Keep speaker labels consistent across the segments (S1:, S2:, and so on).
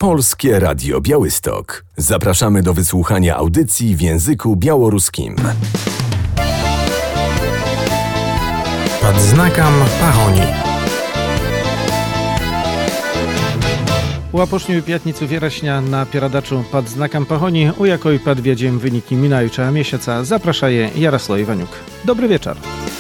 S1: Polskie Radio Białystok. Zapraszamy do wysłuchania audycji w języku białoruskim.
S2: Pod znakом pahoni. U apošnju pятницу wieраśnia na pieradaczu pod znakiem pahoni, u jakoj podwiedziem wyniki minającego miesiąca, zapraszaje Jarosław Iwaniuk. Dobry wieczór.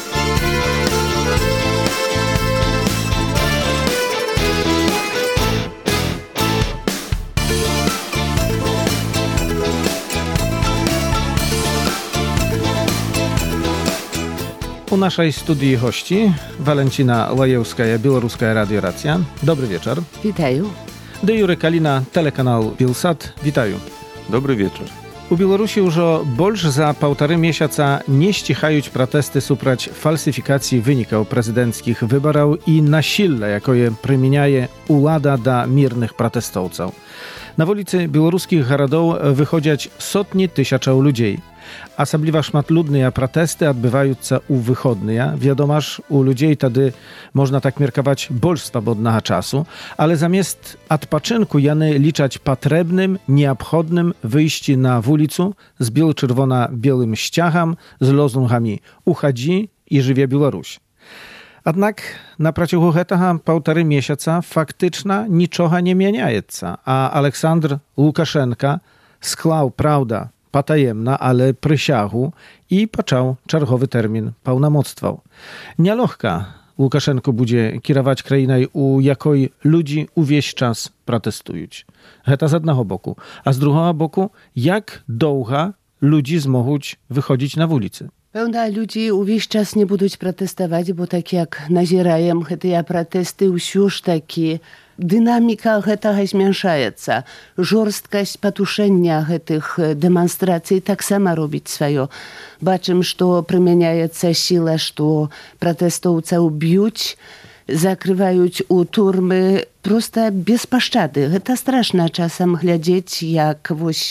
S2: U naszej studii hości Walencina Lajewska, Białoruska Radio Racja. Dobry wieczór.
S3: Witаю.
S2: Jury Kalina, telekanał Bilsat. Witaju.
S4: Dobry wieczór.
S2: U Białorusi już больше za 1,5 miesiąca nie ścichają protesty suprać falsyfikacji wyników prezydenckich wyborów i nasile, jakie je przymieniaje ułada do mirnych protestowców. Na ulicy białoruskich городów wychodzić sotni tysięcy ludzi. Особливо шматлудныя protesty odbywają się u wychodnie. Wiadomo, że u ludzi wtedy można tak mierkować больше swobodnego czasu, ale zamiast odpoczynku jany liczać potrzebnym, nieobchodnym wyjście na ulicę z biało-czerwona-białym ściacham, z lozungami "Uchodzi i żywie Białoruś". Jednak na przeciwko tego 1,5 miesiąca faktycznie niczego nie zmieniaється, a Aleksandr Łukaszenka sklał, prawda, potajemna, ale przysiągł i począł czerwowy termin pełnomoctwa. Nielogka Łukaszenko będzie kierować krajiną, u jakoj ludzi wieś czas protestują. To z jednego boku. A z drugiego boku, jak długo ludzi zmogą wychodzić na ulicy?
S3: Pełna ludzi wieś czas nie będą protestować, bo tak jak nazierają te protesty, już taki dynamika tego zmniejszaється. Żorstkość patuszenia tych demonstracji tak sama robić swoje. Baczymy, że przymieniaється siła, że protestowców biją, zakrywają u turmy prosto bez paszczady. To straszne czasem глядеть, jak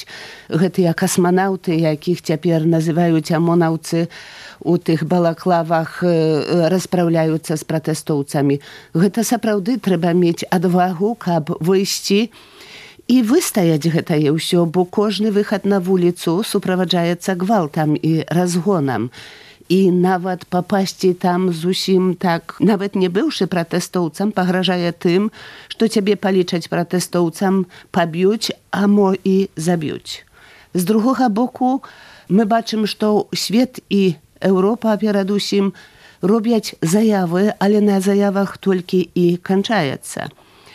S3: te kosmonauty, jakich teraz nazywają amonauty, u tych balaklawach rozprawiają się z protestowcami. To naprawdę trzeba mieć odwagę, aby wyjść i wystajać to wszystko, bo każdy wychód na ulicę suprowadzaється gwałtem i rozgonem. I nawet popaść tam zusim tak, nawet nie byłszy protestowcem, pograżaje tym, że ciebie policzać protestowcem, pobić, a mo i zabić. Z drugiego boku my baczymy, że świat i Europa pieradusiem robią zajawy, ale na zajawach tylko i kończają.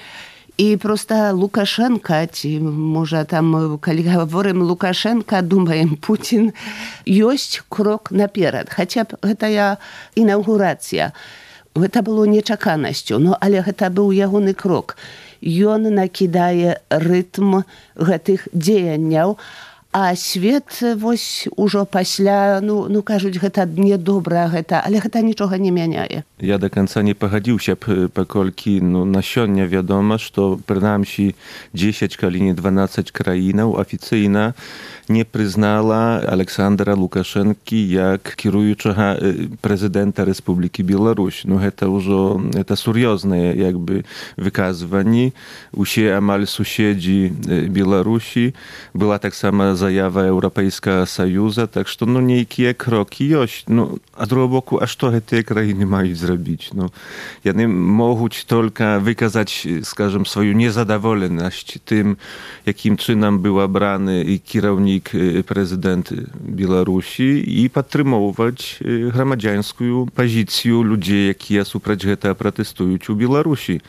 S3: I prosto Łukaszenka, może tam, kiedy mówimy Łukaszenka, думаем Putin, jest krok napierad. Chociaż ta inauguracja, to było nieczekanością, no ale to był jego krok. I on nakidaje rytm tych działań, a świat już после, no кажуть, że to niedobra, ale to niczego nie zmieniaje.
S4: Ja do końca nie pogodziłся, pokolki na siódmie wiadomo, że przynajmniej 10, kali nie 12 krain oficjalnie nie przyznała Aleksandra Łukaszenki jak kierującego prezydenta Republiki Białoruś. No to już seriozne jakby wykazywanie. Usie amal sąsiedzi Białorusi była tak sama zajawa Europejskiego Sojuszu, tak że no niejakie kroki jest. No, a z drugiego boku, a co te krainy mają zrobić? No, one mogą tylko wykazać, скажем, swoją niezadowolność tym, jakim czynem był brany kierownik prezydent Białorusi i podtrzymywać gromadziańską pozycję ludzi, jakie suprać tego protestują w Białorusi.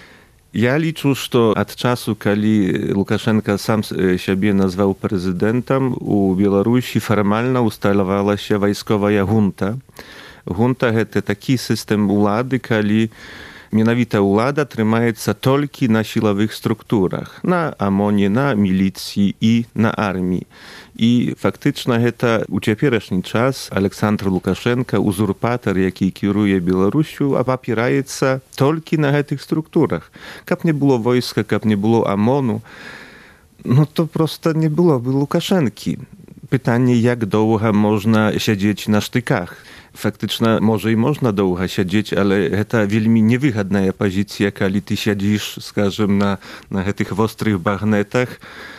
S4: Ja liczę, że od czasu, kiedy Łukaszenka sam siebie nazwał prezydentem, u Białorusi formalnie ustalowała się wojskowa junta. Junta to taki system władzy, kiedy mianowita władza trzymaється tylko na siłowych strukturach, na amonie, na milicji i na armii. I faktycznie to u теперішній czas Aleksandr Łukaszenka, uzurpator, jaki kieruje Białorusią, opieraється tylko na tych strukturach. Как nie było wojska, как nie było amonu, no to prosto nie byłoby Łukaszenki. pytanie, jak długo można siedzieć na sztykach. Faktycznie może i można długo siedzieć, ale to wielmi niewygodna pozycja, kiedy ty siedzisz, скажем, na tych ostrych bagnetach.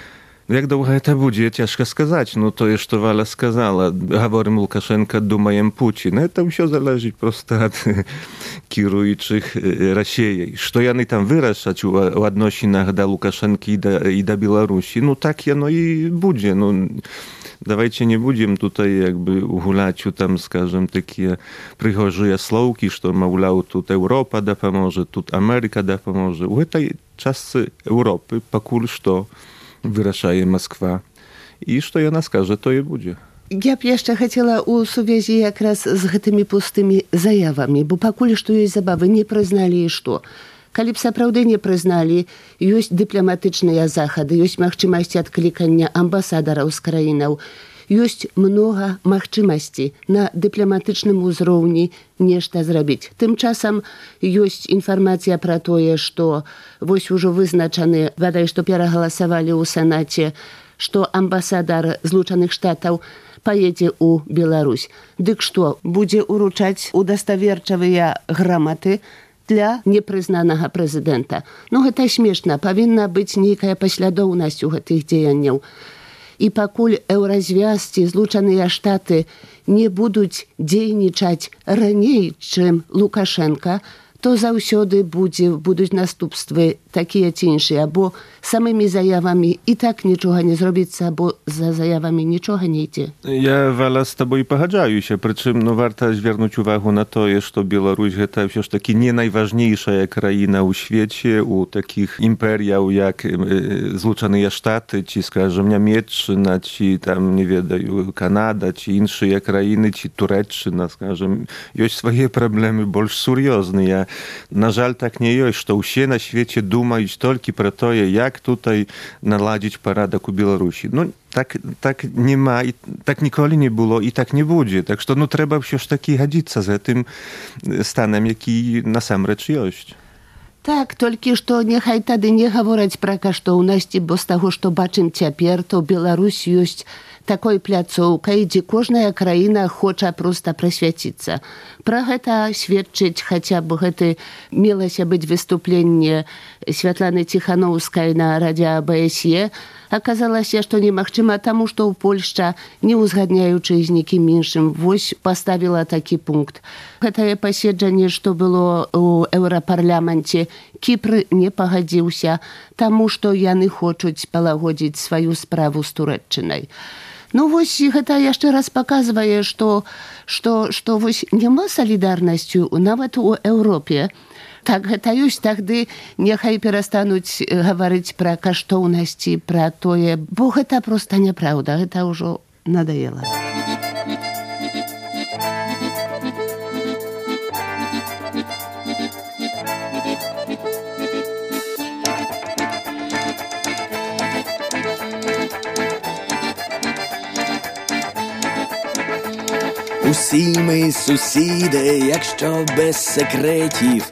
S4: Jak długo to będzie, ciężko сказать. No to jeszcze Wala сказала. Говорим Лукашенко, думаем Putin. Это все zależy просто od kierujących Rosji. Co oni tam wyrażać w odnosinach do Łukaszenki i do Białorusi, no tak no i będzie. No, давайте не будем tutaj jakby ugulać tam, скажем, takie przychozje słówki, że maulau тут Europa dopomoże, tu Ameryka dopomoże. W tej części Europy покуль что вырашае Москва. I что яна скажа, то і будзе.
S3: Я б яшчэ хацела ў сувязі якраз з гэтымі пустымі заявамі, бо пакуль што ёсць забавы, не прызналі і што. Калі б сапраўды не прызналі, ёсць дыпламатычныя захады, ёсць магчымасці адклікання амбасадараў з краінаў, ёсць многа магчымасці на дыпламатычным узроўні нешта зрабіць. Тым часам ёсць інфармацыя пра тое, што вось ужо вызначаны, бадай, што перагаласавалі ў Сенаце, што амбасадар Злучаных Штатаў паедзе ў Беларусь. Дык што, будзе уручаць удаставерчавыя граматы для непрызнанага прэзідэнта. Ну, гэта смешна, павінна быць нейкая паслядоўнасць у гэтых дзеянняў. І пакуль еўразвязці Злучаныя Штаты не будуць дзейнічаць раней, чым Лукашенка, то заўсёды будуць наступствы такія ці іншыя, бо самымі заявамі і так нічога не зробіцца, бо за заявамі нічога не ідзе.
S4: Я, Wala, z tobой пагаджаюся, прычым, ну, варта звярнуць увагу на тое, што Беларусь гэта ўсё ж такі не найважнейшая краіна ў свеце, у такіх імперіяў, як Злучаныя Штаты, ці, скажем, Нямецчына, ці, там, не ведаю, Канада, ці іншыя краіны, ці Турэччына, скажем, ёсць свае праблемы больш сур'ёзныя. На жаль, так не ёсць, што ўсе на свеце думаюць толькі пра тое, як tutaj naładzić porządek u Białorusi. No tak nie ma i tak nigdy nie było i tak nie będzie. Tak że no trzeba wciąż taki godzić za tym stanem, jaki nasamrecz jest.
S3: Так, толькі што няхай тады не гавораць пра каштоўнасці, бо з таго, што бачым цяпер, то Беларусь ёсць такой пляцоўкай, дзе кожная краіна хоча проста прысвяціцца. Пра гэта сведчыць хаця б гэты мелася быць выступленне Святланы Ціхановскай на радыё АБСЕ. Аказалася, што немагчыма, таму што ў Польшча, не ўзгадняючы з нікім іншым, вось паставіла такі пункт. Гэтае паседжанне, што было ў Еўрапарламенце, Кіпр не пагадзіўся, таму што яны хочуць палагодзіць сваю справу з Турэччынай. Ну вось гэта яшчэ раз паказвае, што вось няма салідарнасцю нават у Еўропе. Так, гэта ёсць, тагды няхай перастануць гаварыць пра каштоўнасці, пра тое, бо гэта проста няпраўда, гэта ўжо надаела.
S5: Усі ми сусіди, якщо без секретів,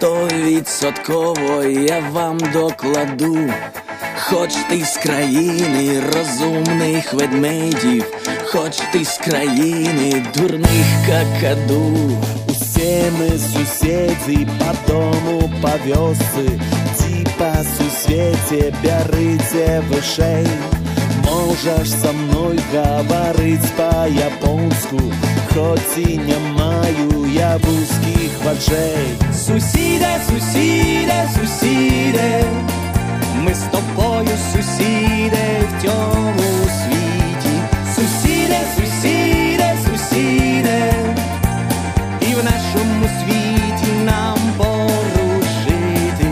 S5: 100% я вам докладу. Хоч ти з країни розумних ведмедів, хоч ти з країни дурних какаду.
S6: Все мы суседи по дому, по вёсы, типа сусвете бярыце вышэй. Можаш со мной говорить по-японску, хоть и не маю я вузких вачэй.
S5: Сусіде, сусіде, сусіде, ми з тобою сусіди в цьому світі. Сусіде, сусіде, сусіде, і в нашому світі нам порушити.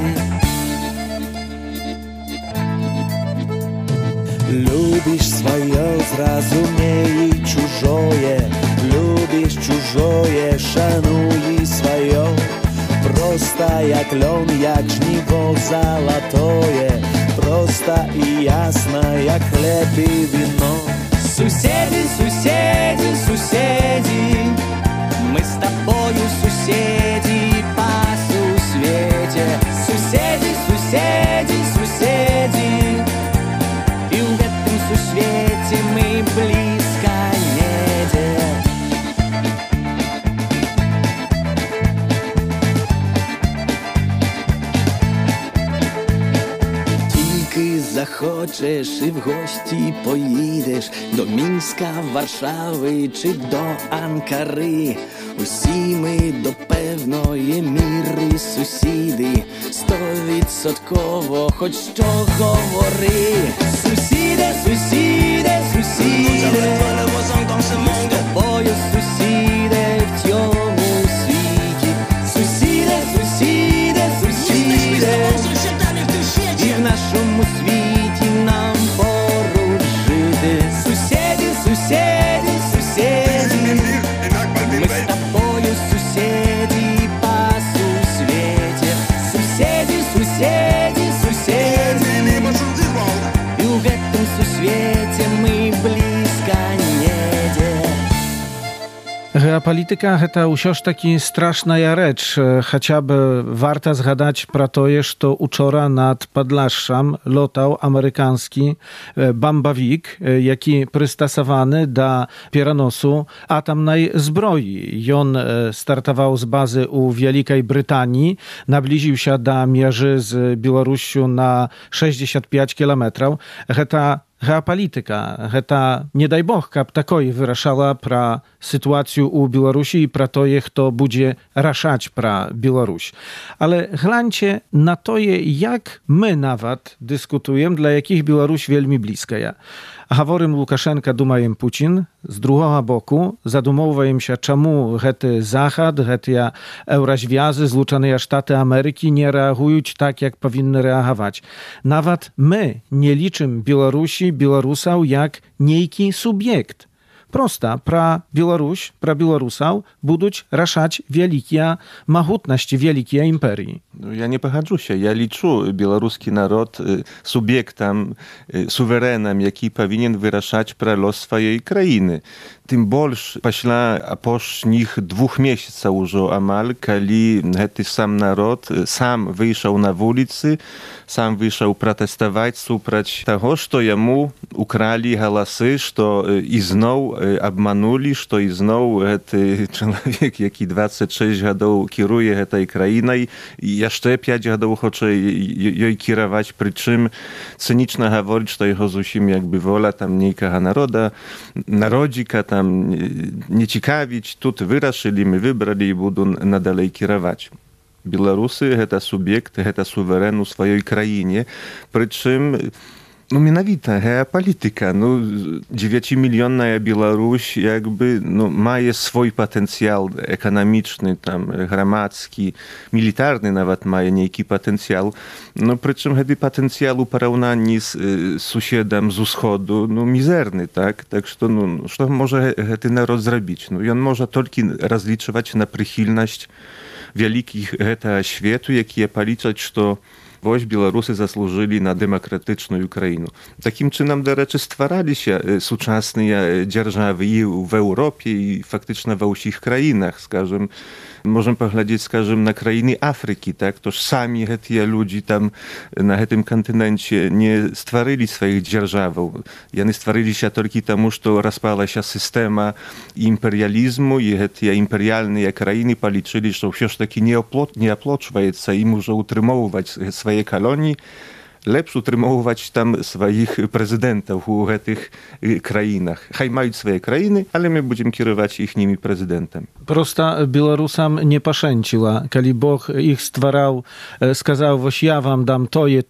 S6: Любишь свое, зразумей чужое, любишь чужое, шануй свое. Просто як лен, як жниво золотое, просто и ясно, як хлеб и вино.
S5: Сусіди, сусіди, сусіди, ми з тобою сусіди по сусвіті. Сусіди, сусіди, сусіди, і в этом сусвіті ми близько. захочеш і в гості поїдеш до Мінська, Варшави чи до Анкари. Усі ми до певної міри сусіди, 100% хоч що говори. Сусіде, сусіде, сусіде, ми з тобою сусіде в цьому світі. Сусіде, сусіде, сусіде, і в нашому світі нам поруч жити. Сусіди, сусіди, сусіди, ми з тобою сусіди по сусвіті. Сусіди, сусіди, сусіди, і в гэтым сусвіті ми близько недзе.
S2: Geopolityka гэта ўсё ж такі страшная рэч. Хаця б варта згадаць пра тое, што учора над Падляшшам лётаў амерыканскі бамбавік, які прыстасаваны да пераносу атамнай зброі. Ён стартаваў з базы ў Вялікай Брытаніі, наблізіўся да мяжы з Беларусю на 65 кіламетраў. Гэта geopolityka, гэта, не дай Бог, каб такое вырашала пра сітуацыю ў Беларусі і пра тое, хто будзе рашаць пра Беларусь. Але гляньце на тое, як мы нават дыскутуем, для якіх Беларусь вельмі блізкая. Гаворым Лукашенка, думаем Пуцін, з другога боку задумоўваемся, чаму гэты Захад, гэтыя еўразвязы, Злучаныя Штаты Амерыкі не рэагуюць так, як павінны рэагаваць. Нават мы не лічым Беларусі, беларусаў як нейкі суб'ект. Проста пра Беларусь, пра беларусаў будуць рашаць вялікія магутнасці, вялікія імперыі.
S4: Ja nie pogodzę. Ja liczę białoruski naród subiektem, suwerenem, jaki powinien wyraszać pra los swojej krainy. Tym больше пасля апошніх 2 месяцаў ужо амаль, калі гэты сам народ сам выйшаў на вуліцы, сам выйшаў пратэставаць супраць таго, што яму укралі галасы, што ізноў абманулі, што ізноў гэты чалавек, які 26 гадоў кіруе гэтай краінай, яшчэ 5 гадоў хоча ёй кіраваць, прычым цынічна гаворыць, што яго зусім якby воля там нейкага народзіка tam nie ciekawić, тут вырашылі, мы выбралі і буду надалей кіраваць. Беларусы гэта суб'ект, гэта суверэн у сваёй краіне, прычым менавіта геапалітыка. 9-мільённая Беларусь jakby мае свой патэнцыял эканамічны, там грамадскі, мілітарны нават мае нейкі патэнцыял. Прычым гэты патэнцыял у параўнанні з суседам з усходу мізэрны, так? Так што што можа гэты народ зрабіць? Ён можа толькі разлічваць на прыхільнасць вялікіх гэтага свету, якія палічаць, што вось беларусы заслужылі на дэмакратычную краіну. Такім чынам, дарэчы, ствараліся сучасныя дзяржавы і в Еўропе, і фактычна ва ўсіх краінах, скажем. Можем паглядзець, скажем, на краіны Афрыкі, так? То ж самі гэтыя людзі там на гэтым кантыненце не стварылі сваіх дзяржаваў. Яны стварыліся толькі таму, што распалася сістэма імперыялізму, і гэтыя імперыяльныя краіны палічылі, што ўсё ж такі не аплочваецца ім ужо утрымоўваць свае калоніі, лепш утрымоўваць там сваіх прэзідэнтаў у гэтых краінах. Хай маюць свае краіны, але мы будзем кіраваць іхнімі прэзідэнтамі.
S2: Проста беларусам не пашэнціла, калі Бог іх ствараў, сказаў, вось я вам дам тое,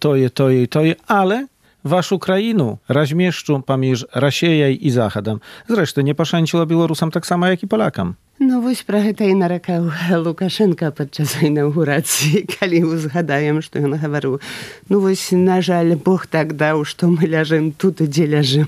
S2: ale вашу краіну размешчу паміж Расіяй і Захадам. Зрэшты, не пашэнціла беларусам таксама, як і палякам.
S3: Вось пра гэта і наракаў Лукашенка падчас інаўгурацыі, калі узгадаем, што ён гаварыў. Вось, на жаль, Бог так даў, што мы ляжым тут, дзе ляжым.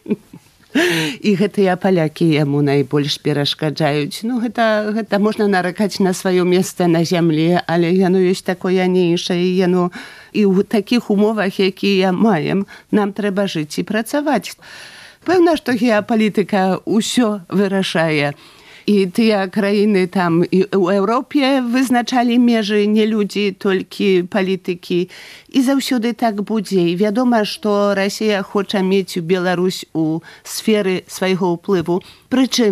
S3: І гэтыя палякі яму найбольш перашкаджаюць. Гэта можна наракаць на сваё месца на зямлі, але яно ёсць такое, а не іншае. Яно і ў такіх умовах, якія маем, нам трэба жыць і працаваць. Пэўна, што геапалітыка ўсё вырашае. І тыя краіны там і ў Еўропе вызначалі межы не людзі, толькі палітыкі. І заўсёды так будзе. І вядома, што Расія хоча мець Беларусь у сферы свайго ўплыву. Прычым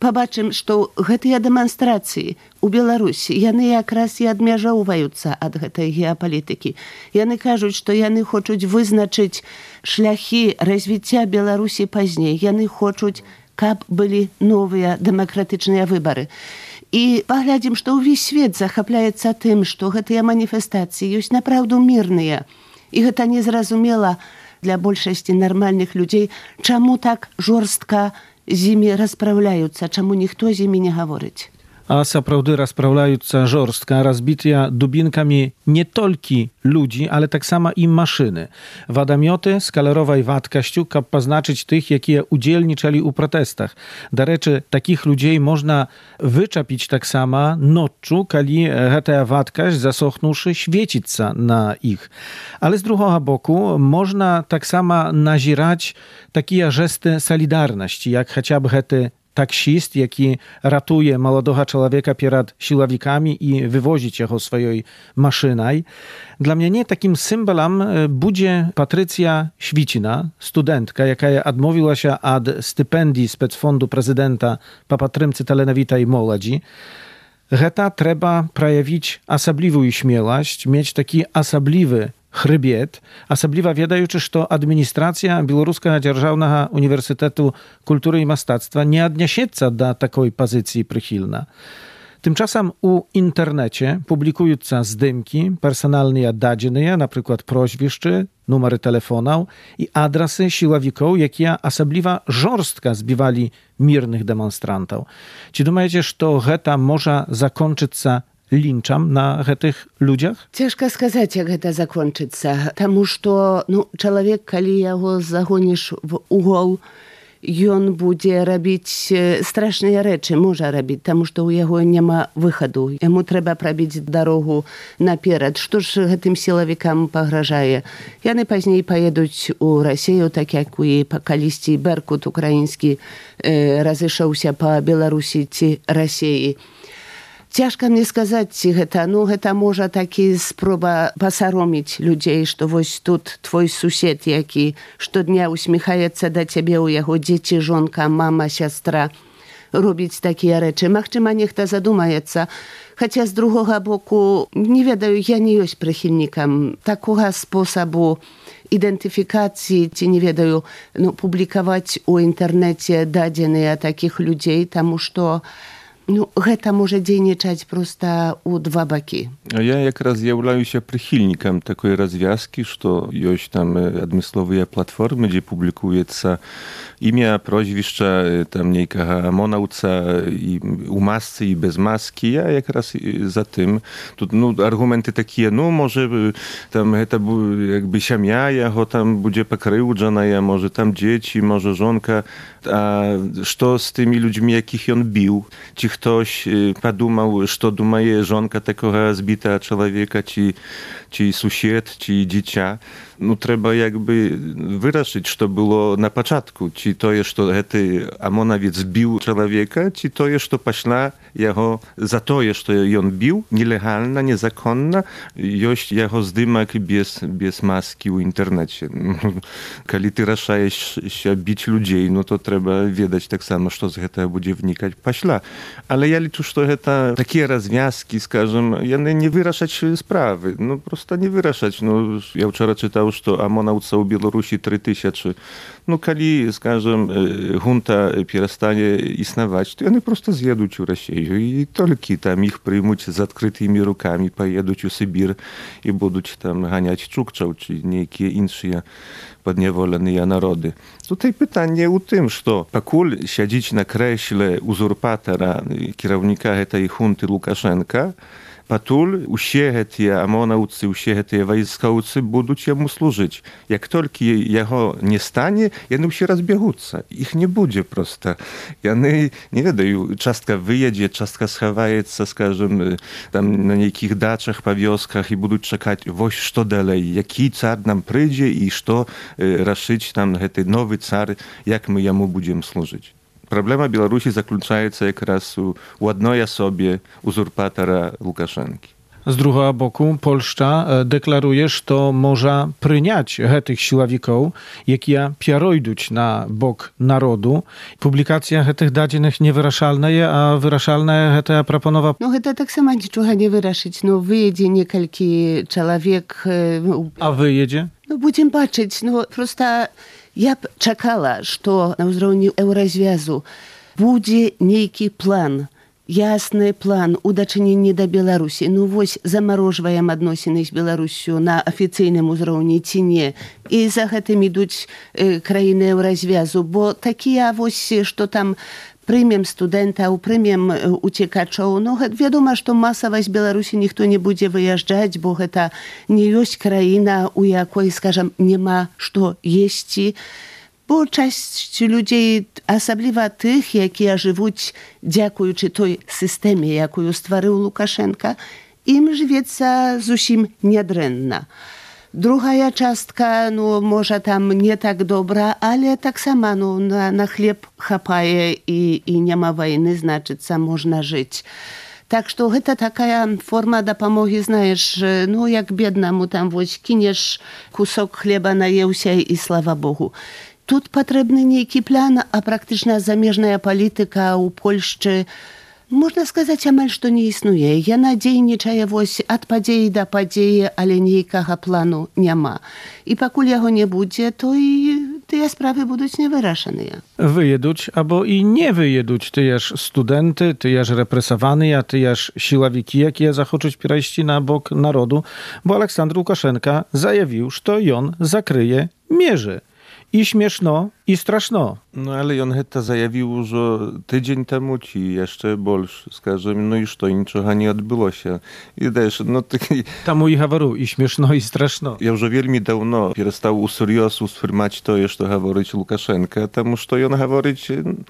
S3: побачым, што гэтыя дэманстрацыі у Беларусі, яны якраз і адмяжоўваюцца ад гэтай геапалітыкі. Яны кажуць, што яны хочуць вызначыць шляхі развіцця Беларусі пазней. Яны хочуць, каб былі новыя дэмакратычныя выбары. І паглядзім, што ўвесь свет захапляецца тым, што гэтыя маніфестацыі ёсць напраўду мірныя. І гэта незразумела для большасці нармальных людзей, чаму так жорстка з імі распраўляюцца, чаму ніхто з імі не гаворыць.
S2: А сапраўды распраўляюцца жорстка, разбітыя дубінкамі не толькі ludzi, ale tak samo i maszyny. Wadamioty z kalerowej wadkaściu, kab poznaczyć tych, jakie udzielniczali u protestach. Do rzeczy, takich ludzi można wyczapić tak samo noczu, kali ta wadkaść zasochnąwszy świecić na ich. Ale z drugiego boku można tak samo nazierać takie gesty solidarności, jak chociażby taksist, jaki ratuje młodego człowieka przed siłowikami i wywozić jego swojej maszynej. Dla mnie takim symbolem będzie Patrycja Świcina, studentka, jaka odmówiła się od stypendii specfondu prezydenta po podtrzymce talenowitej młodzi. Geta trzeba przejawić osobliwą śmielość, mieć taki osobliwy chrybiet, особливо wiedaючи, że administracja Białoruskiego Dzierżawnego Uniwersytetu Kultury i Mastactwa nie odniesie się do takiej pozycji przychylna. Tymczasem u internecie publikują się zdjęcia, personalne dane, na przykład proświszczy, numery telefonów i adresy siłowików, jakie osobliwa żorstko zbiwali mirnych demonstrantów. Czy думаете, że to może zakończyć się linczam na tych ludziach?
S3: Ciężko сказать, jak to zakończyться. Тому что, człowiek, kali jego zagonisz w ugol, on będzie robić straszne rzeczy, może robić, тому что u jego nie ma wychodu. Jemu trzeba prawić drogę napierad. Cóż tym siłowikam pograżaje? Jany później pojedą u Rosję, tak jak i kaliści Berkut ukraiński rozeszł się po Białorusi i Rosji. Ciężko mnie сказать гэта, гэта może taki sproba посоромить людей, что вот тут твой сусед, jaki штодня усміхаецца до ciebie, у jego dzieci, żonka, mama, siostra, robić takie rzeczy. Махчима niechta задумаецца. Хотя z drugiego boku, nie wiedаю, ja nie jest przychylnikiem takiego sposobu identyfikacji, czy nie wiedаю, publikować u internecie dane takich ludzi, тому что гэта może dzienniczać prosto u dwa boki.
S4: Ja якраз з'яўляюся прыхільнікам такой развязкі, што ёсць там адмысловыя платформы, дзе публікуецца імя, прозвішча там нейкага амонаўца і у масцы і без маски. Я якраз за тым. Тут аргументы такія, можа там гэта якby сям'я яго там будзе пакрыўджаная, можа там дзеці, можа жонка. А што з тымі людзьмі, якіх ён біў? Ці ktoś подумał, что думає żonka такого збитого człowieka, czy sąsiad, czy dziecię. Trzeba jakby wyrazić, co było na początku. Czy to jest, że ten amonowiec zbił człowieka, czy to jest, że pośla jego za to, że on bił, nielegalna, niezakonna, jest jego zdymak bez maski w internecie. Kiedy ty raszajesz się bić ludzi, to trzeba wiedzieć tak samo, co z tego będzie wnikać pośla. Ale ja liczę, że to takie rozwiązki, скажем, one nie wyrażać sprawy. Prosto nie wyrażać. Ja wczoraj czytał, że amonauca u Białorusi 3000. Kiedy, скажем, junta przestanie istnieć, to one prosto zjedą u Rosję i tylko tam ich przyjmą z odkrytymi rukami, pojedą u Sybir i będą tam ganiać czukczał, czy niejakie inne podniewolone narody. Tutaj pytanie u tym, że pakul siedzieć na kreśle uzurpatora, kierownika tej junty Łukaszenka, Patul, usie te amonaucy, usie te wojskowcy będą jemu służyć. Jak tylko jego nie stanie, one się rozbiegutся. Ich nie będzie prosto. One, nie wiedzą, czastka wyjedzie, czastka schawajeca, скажем, tam na niekich daczach, po wioskach i będą czekać, woś co dalej, jaki car nam przyjdzie i co raszyć tam ten nowy car, jak my jemu będziemy służyć. Problema Białorusi zaključaється якраз у одної особі uzurpatora Łukaszenki.
S2: Z drugiego boku Polska deklaruje, że może pryniać tych siławików, jakie piaroiduć na bok narodu. Publikacja tych danych niewyraszalne, a wyraszalne te proponowa.
S3: No to tak samo niczego nie wyraszyć. No wyjedzie niekalki człowiek.
S2: A wyjedzie?
S3: No będziemy patrzeć. No prosto ja czekała, że na uzrowniu Eurozwiązku będzie niejki plan. Jasny plan udaczenienia do Białorusi. No właśnie zamrożują odnosiny z Białorusią na oficjalnym uzrowniu, czy nie. I za tym idą krainy Eurozwiązku, bo takie właśnie, że tam przyjmiem studentów, przyjmiem uciekaczów. No wiadomo, że masowo z Białorusi nikt nie będzie wyjeżdżać, bo to nie jest kraina, u jakiej, скажем, nie ma co jeść. Bo część ludzi, особливо tych, jakie żyją dziękując tej systemie, jaką stworzył Łukaszenka, im żywica zupełnie niedrenna. Druga częstka, no może tam nie tak dobra, ale tak samo no, na chleb chapaje i nie ma wojny, znaczy, można żyć. Tak, że to taka forma dopomogi, знаешь, no jak biednemu tam właśnie kiniesz kusok chleba najeł się i sława Bogu. Тут потрібний niejki plan, a praktyczna zamierzchna polityka u Polski, można сказать, amal, że nie istnieje. Ja nadziejniczę właśnie od podziei do podziei, ale niejkiego planu nie ma. I покуль jego nie będzie, to i te sprawy będą niewyrażone.
S2: Wyjeduć, albo i nie wyjeduć, tyjeż studenty, tyjeż represowani, a tyjeż siławiki, jakie zachoczyć przejść na bok narodu, bo Aleksandr Łukaszenka zajawił, że on zakryje mierzy. I śmieszno, i straszno.
S4: No ale on to zajawił, że tydzień temu, czy jeszcze больше, скажем, no i że niczego nie odbyło się. I też, no taki...
S2: Tamu i hawaru, i śmieszno, i straszno.
S4: Ja już wielmi dawno przestał useriosу sfirmać to, co говорить Łukaszenka, temu, że on говорить,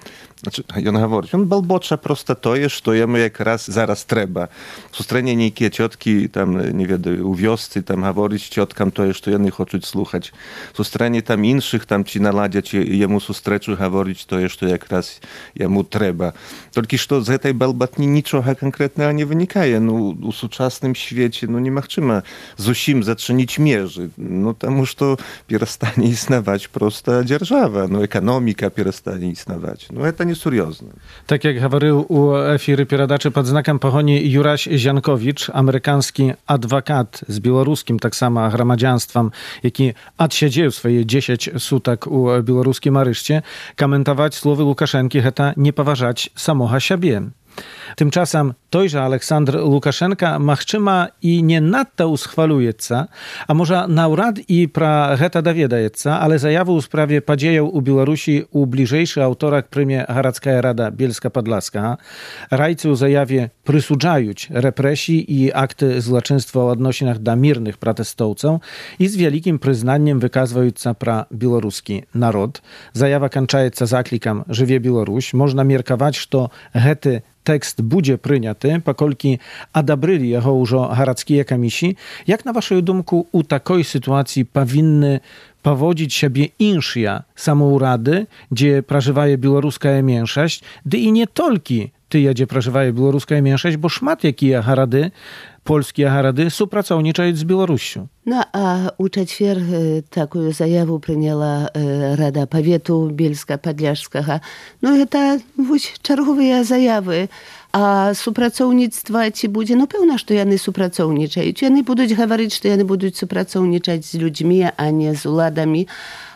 S4: on balbocza prosto to, co jemu jak raz zaraz trzeba. W stronie niejakie ciotki, tam, nie wiem, u wioscy, tam говорить ciotkam to, co oni chcą słuchać. W stronie tam innych, tam ci naladziać jemu sustrzeczu говорить to, co jak raz jemu trzeba. Tylko, że z tej balbatni niczego konkretnego nie wynikaje. No, u współczesnym świecie, no nie możemy zusim zaczynić mierzy. No, temu, że to przestanie istnieć prosta dzierżawa. No, ekonomika przestanie istnieć. No, to nieseriozne.
S2: Tak jak mówił u efiry Pieradaczy pod znakiem pochoni Juraś Ziankowicz, amerykański adwokat z białoruskim tak samo gramadzianstwem, jaki odsiedział swoje 10 sutek u białoruskim aryszcie, komentować słowy Łukaszenki heta nie poważać samocha siebie. Tymczasem tojże Aleksandr Łukaszenka machczyma i nie nadto uschwalujeca, a może naurad i pra heta dowiedajeca, ale zajawu w sprawie podziejów u Białorusi u bliżejszy autorak prymie Haracka Rada Bielska-Podlaska. Rajcy zajawie przysudzajuć represji i akty złoczyństwa o odnosinach do mirnych protestowców i z wielkim przyznaniem wykazująca pra białoruski naród. Zajawa kończajeca zaklikiem Żywie Białoruś. Można mierkować, że hety tekst będzie pryniaty, pakolki adabryli jego już harackie kamisi. Jak na waszą dumku u takiej sytuacji powinny powodzić siebie inszia samourady, gdzie prażywaje białoruska mniejszość, gdy i nie tylko ty, gdzie prażywaje białoruska mniejszość, bo szmat jakie harady, polskie harady, współpracowniczać z Białorusią.
S3: No a u четвер taką zajawę przyjęła Rada Powietu Bielska-Podlaskiego. No to czerwowe zajawy. A współpracownictwa ci będzie, no pełna, że oni współpracowniczają. Oni będą mówić, że oni będą współpracowniczać z ludźmi, a nie z uladami.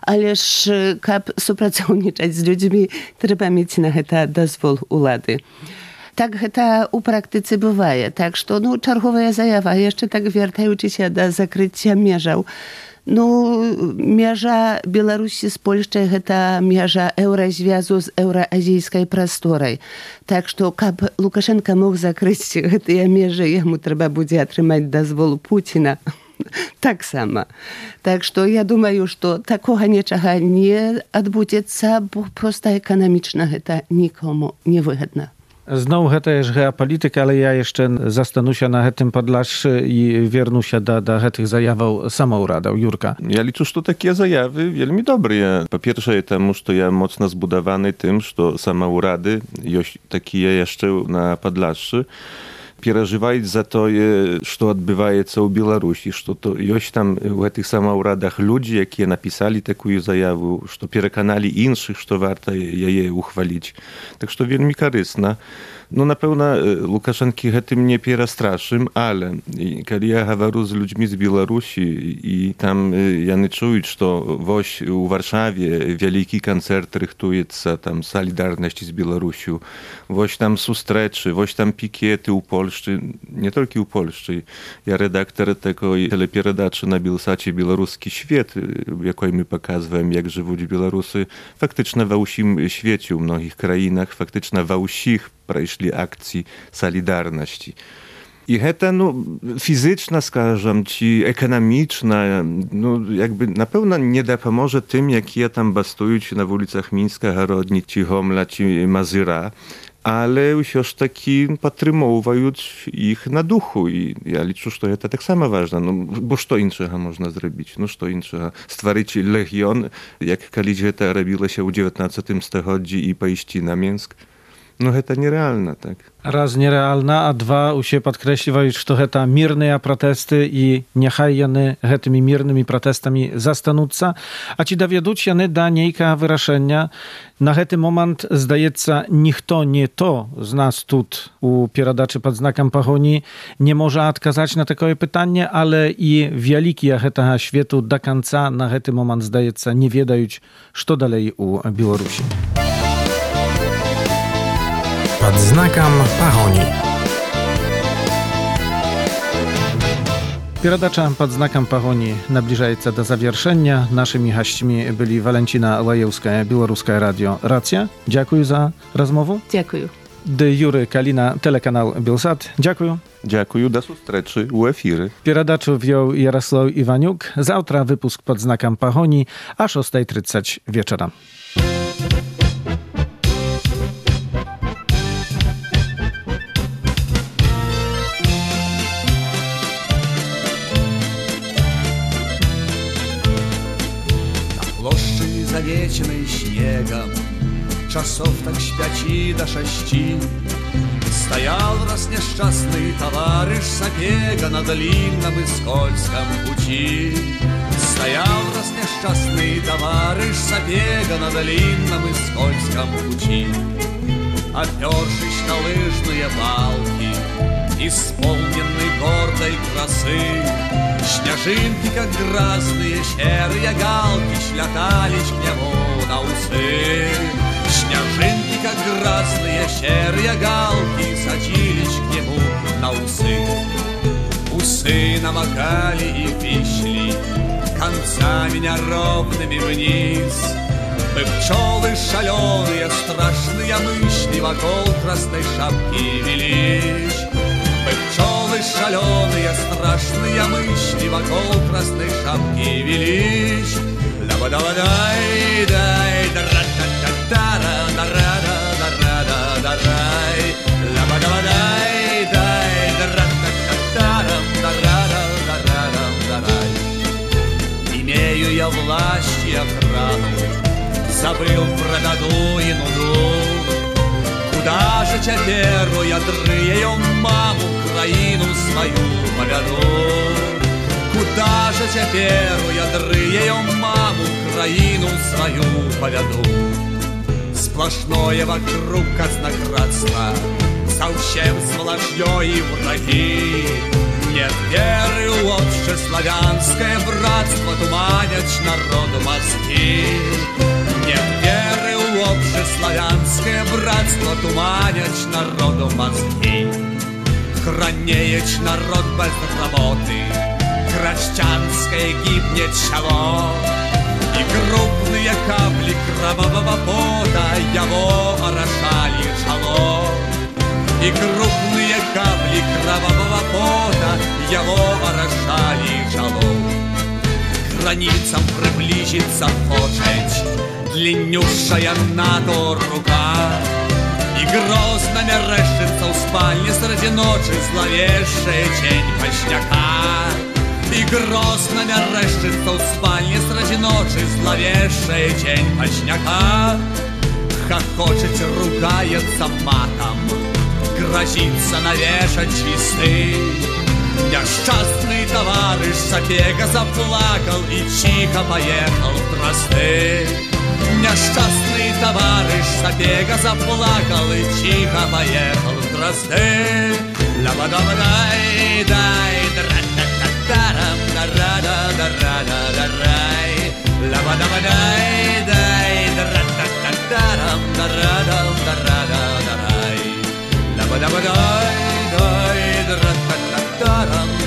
S3: Ależ, jak współpracowniczać z ludźmi, trzeba mieć na to dozwól ulady. Tak to u praktyce bywaje. Tak, że no, czerwowa zajawa, jeszcze tak wracając się do zakrycia mierzał. No, mierza Białorusi z Polską to mierza Eurozwiązku z euroazijskiej prostory. Tak, że jak Łukaszenka mógł zakryć te mierze, jemu trzeba będzie otrzymać dozwól Putina. Tak samo. Tak, że ja думаю, że takiego niczego nie odbędzie, bo prosto ekonomiczna to nikomu nie wygodne.
S2: Znowu to jest geopolityka, ale ja jeszcze zastanę się na tym Podlaszy i wiernu się do tych zajawów samouradą. Jurka.
S4: Ja liczę, że takie zajawy wielmi dobre. Po pierwsze, temu, że ja mocno zbudowany tym, że samourady, takie jeszcze na Podlaszy, переживать за то, что отбывается у Беларуси, что то есть там в этих самоурадах люди, которые написали такую заяву, что переконали инших, что warto jej uchwalić. Так что вельми корисно. No na pewno Łukaszenki tym nie przestraszym, ale kiedy ja говорю z ludźmi z Białorusi i tam oni czują, że woś u Warszawie wielki koncert rychtujется tam Solidarność z Białorusią, woś tam sustreczy, woś tam pikiety u Polszczy, nie tylko u Polszczy. Ja redaktor tego teleperadaczy na Bielsacie Białoruski Świat, w jakiej my pokazujemy, jak żyją Białorusy, faktycznie w усім świecie, u mnogich krajach, faktycznie w усіх пройшли акції солідарності. І гэта, фізична, скажем, ці економічна, якби, напевно, не допоможе тим, які там бастують на вулицях Мінська, Городні, чи Гомля, чи Мазира, але ўсё ж такі падтрымоўваюць іх на духу. І я лічу, што гэта таксама важна. Бо што іншага можна зрабіць? Што іншага? Стварыць легіён, як калісь гэта рабілася ў 19 стагоддзі і пайсці на Мінск. Это нереально, так.
S2: Raz нереально, a dwa usie podkreśliwają, że to heta mirne protesty i niechaj jany hetymi mirnymi protestami zastanutca, a ci dowieduć jany da niejka wyrażenia. Na hety moment zdajeca nikto nie to z nas tut u pieradaczy pod znakiem Pahoni nie może odkazać na takie pytanie, ale i wielki heta światu do końca na hety moment zdajeca nie wiedają, co dalej u Białorusi.
S1: Pod znakiem Pahoni.
S2: Pieradacza pod znakiem Pahoni nabliżается do zawieszenia. Naszymi gośćmi byli Walentina Lajewska, Białoruskie Radio Racja. Dziękuję za rozmowę.
S3: Dziękuję.
S2: De Jury Kalina, telekanał Bielsat. Dziękuję.
S4: Dziękuję, do sustreczy u efiry.
S2: Pieradaczu wziął Jarosław Iwaniuk. Zawtra wypusk pod znakiem Pahoni, a 6:30 wieczora.
S6: Завеченный снегом, часов так с 5 до 6, стоял раз несчастный товарищ Сапега на длинном и скользком пути. Стоял раз несчастный товарищ Сапега на длинном и скользком пути, опершись на лыжные палки, исполненный гордой красы. Снежинки, как грозные серые галки, шлятались к нему на усы. Снежинки, как грозные серые галки, садились к нему на усы. Усы намокали и вишли концами неровными вниз. Мы пчелы шаленые, страшные мысли вокруг красной шапки велись. Мы пчелы шаленые, страшные мысли вокруг красной шапки велись. Ла-ба-да-ба-дай, дай, да-ра-та-та-та-ра, да-ра-да-да-ра-да-да-рай. Ла-ба-да-ба-дай, дай, да-ра-та-та-та-ра, да-ра-да-да-ра-да-рай. Имею я власть и охрану, забыл про беду и нуду. Куда же теперь я дрыю маму, краину свою поведу? Куда же теперь я дрыю маму, краину свою поведу? Сплошное вокруг казнократство, совсем сволочье и враги. Нет веры в общеславянское братство, туманят народу мозги. Нет веры в общеславянское братство, туманят народу мозги. Хранеет народ без работы, крестьянское гибнет село. И крупные капли кровавого пота его орошали чело. И крупные капли кровавого пота его орошали чело. К границам приблизиться хочет длиннющая НАТО рука. И грозно мерещится в спальне среди ночи зловещая тень Пашняка. И грозно мерещится в спальне среди ночи зловещая тень Пашняка. Хохочет, ругается матом грозится навешать чисты. Несчастный товарищ Сапега заплакал и тихо поехал в Дрозды. Несчастный товарищ Сапега заплакал и тихо поехал в Дрозды. Ла-ба-да-ба-дай, дай, дра-та-та-тарам, дра-да-да-ра-да-да-рай. Ла-ба-да-ба-дай, дай, дра-та-та-тарам, дра-да-да-ра-да-да-рай. Ла-ба-да-ба-дай, дай, дра-та-та-тарам.